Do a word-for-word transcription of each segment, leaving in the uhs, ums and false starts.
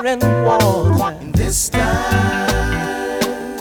air, and water. In this time,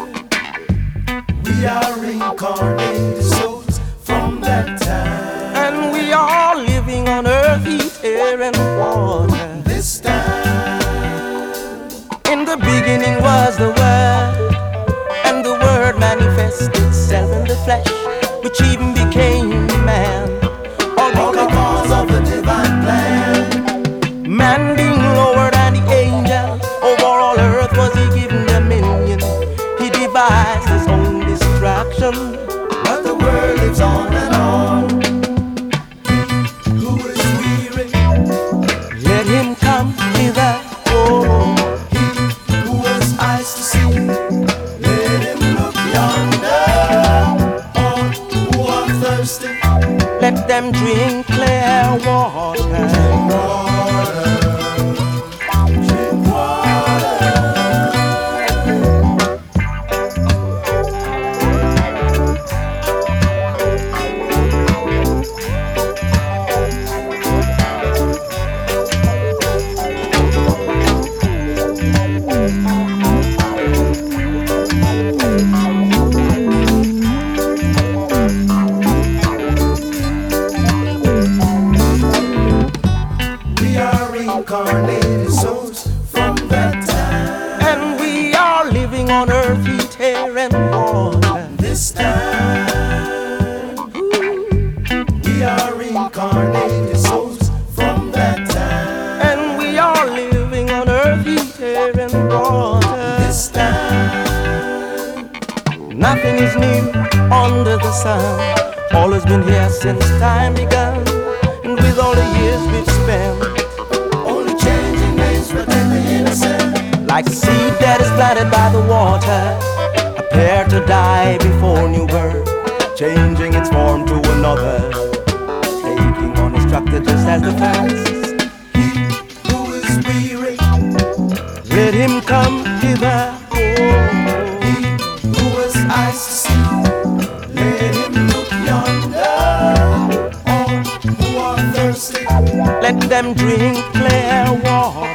we are reincarnated souls from that time. And we are living on earth, heat, air, and water. This time, in the beginning was the Word, and the Word manifested itself in the flesh, which even became man. all because of the divine plan. Man being lower than the angels, over all earth was he given dominion. He devised his own destruction, But the world lives on and on. He who is weary, let him come hither. Oh, he who has eyes to see, let him look yonder. All who are thirsty, let them drink clear water. water, drink water. We are reincarnated souls from that time. And we are living on earth, heat, air, and water. This time, we are reincarnated souls from that time. And we are living on earth, heat, air, and water. This time, Nothing is new under the sun. All has been here since time begun. And with all the years we've spent, only changing names protect the innocent. like a seed that is planted by the water, prepare to die before new birth, changing its form to another, taking on a structure just as the first. He who is weary, Let him come hither. Oh, he who has eyes to see, let him look yonder. All who are thirsty, let them drink clear water.